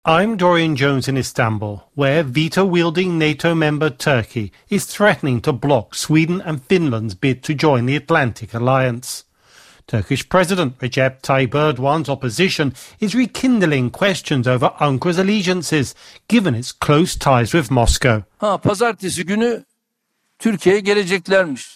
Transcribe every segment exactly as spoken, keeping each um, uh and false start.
I'm Dorian Jones in Istanbul, where veto-wielding NATO member Turkey is threatening to block Sweden and Finland's bid to join the Atlantic Alliance. Turkish President Recep Tayyip Erdogan's opposition is rekindling questions over Ankara's allegiances, given its close ties with Moscow. Ha, pazartesi günü Türkiye'ye geleceklermiş.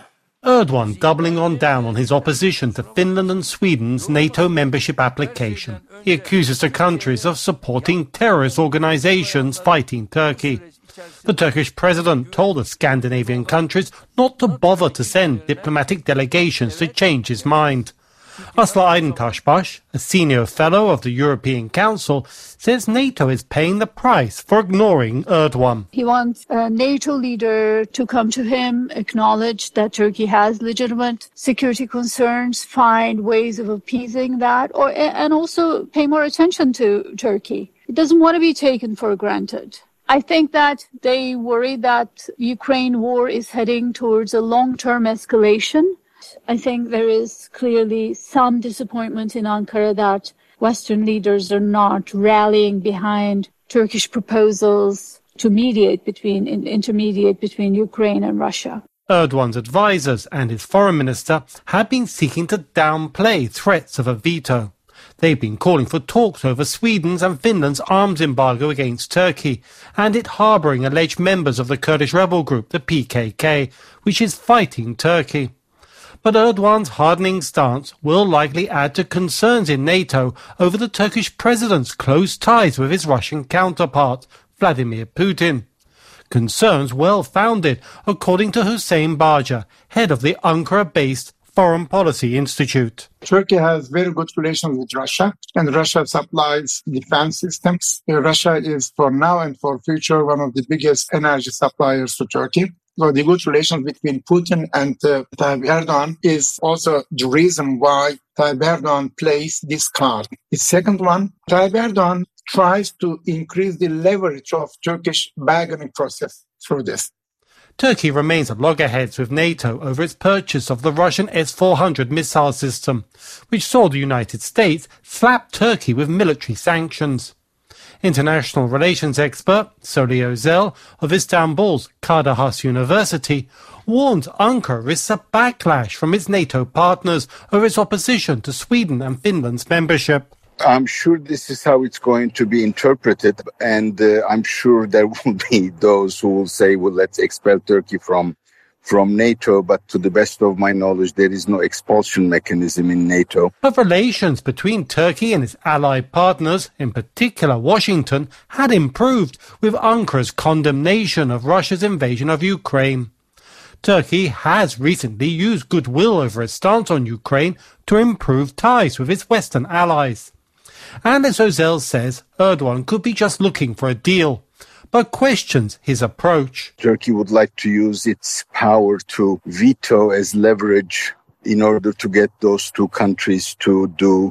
Erdogan doubling on down on his opposition to Finland and Sweden's NATO membership application. He accuses the countries of supporting terrorist organizations fighting Turkey. The Turkish president told the Scandinavian countries not to bother to send diplomatic delegations to change his mind. Aslı Aydın Taşbaş, a senior fellow of the European Council, says NATO is paying the price for ignoring Erdogan. He wants a NATO leader to come to him, acknowledge that Turkey has legitimate security concerns, find ways of appeasing that, or and also pay more attention to Turkey. He doesn't want to be taken for granted. I think that they worry that Ukraine war is heading towards a long-term escalation. I think there is clearly some disappointment in Ankara that Western leaders are not rallying behind Turkish proposals to mediate between, intermediate between Ukraine and Russia. Erdogan's advisers and his foreign minister have been seeking to downplay threats of a veto. They've been calling for talks over Sweden's and Finland's arms embargo against Turkey and it harbouring alleged members of the Kurdish rebel group, the P K K, which is fighting Turkey. But Erdogan's hardening stance will likely add to concerns in NATO over the Turkish president's close ties with his Russian counterpart, Vladimir Putin. Concerns well-founded, according to Hüseyin Bağcı, head of the Ankara-based Foreign Policy Institute. Turkey has very good relations with Russia, and Russia supplies defense systems. Russia is, for now and for future, one of the biggest energy suppliers to Turkey. So the good relations between Putin and uh, Tayyip Erdogan is also the reason why Tayyip Erdogan plays this card. The second one, Tayyip Erdogan tries to increase the leverage of Turkish bargaining process through this. Turkey remains at loggerheads with NATO over its purchase of the Russian S four hundred missile system, which saw the United States slap Turkey with military sanctions. International relations expert Soli Özel of Istanbul's Kadir Has University warns Ankara risks a backlash from its NATO partners over its opposition to Sweden and Finland's membership. I'm sure this is how it's going to be interpreted, and uh, I'm sure there will be those who will say, well, let's expel Turkey from from NATO, but to the best of my knowledge, there is no expulsion mechanism in NATO. But relations between Turkey and its allied partners, in particular Washington, had improved with Ankara's condemnation of Russia's invasion of Ukraine. Turkey has recently used goodwill over its stance on Ukraine to improve ties with its Western allies. And as Özel says, Erdogan could be just looking for a deal, but questions his approach. Turkey would like to use its power to veto as leverage in order to get those two countries to do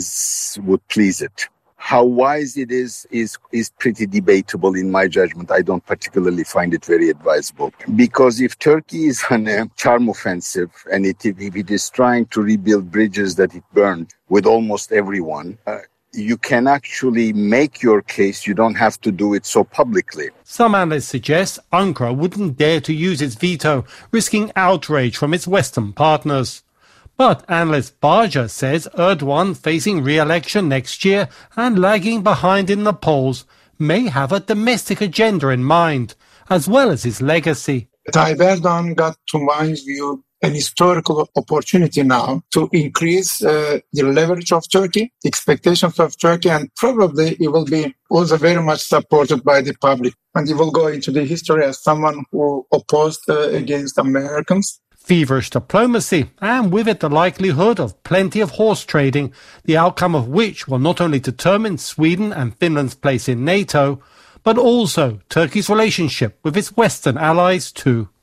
as would please it. How wise it is, is, is pretty debatable in my judgment. I don't particularly find it very advisable. Because if Turkey is on a charm offensive and it, if it is trying to rebuild bridges that it burned with almost everyone, uh, you can actually make your case. You don't have to do it so publicly. Some analysts suggest Ankara wouldn't dare to use its veto, risking outrage from its Western partners. But analyst Bağcı says Erdogan, facing re-election next year and lagging behind in the polls, may have a domestic agenda in mind, as well as his legacy. Tayyip Erdogan got, to my view, an historical opportunity now to increase uh, the leverage of Turkey, expectations of Turkey, and probably it will be also very much supported by the public. And he will go into the history as someone who opposed uh, against Americans. Feverish diplomacy, and with it the likelihood of plenty of horse trading, the outcome of which will not only determine Sweden and Finland's place in NATO, but also Turkey's relationship with its Western allies too.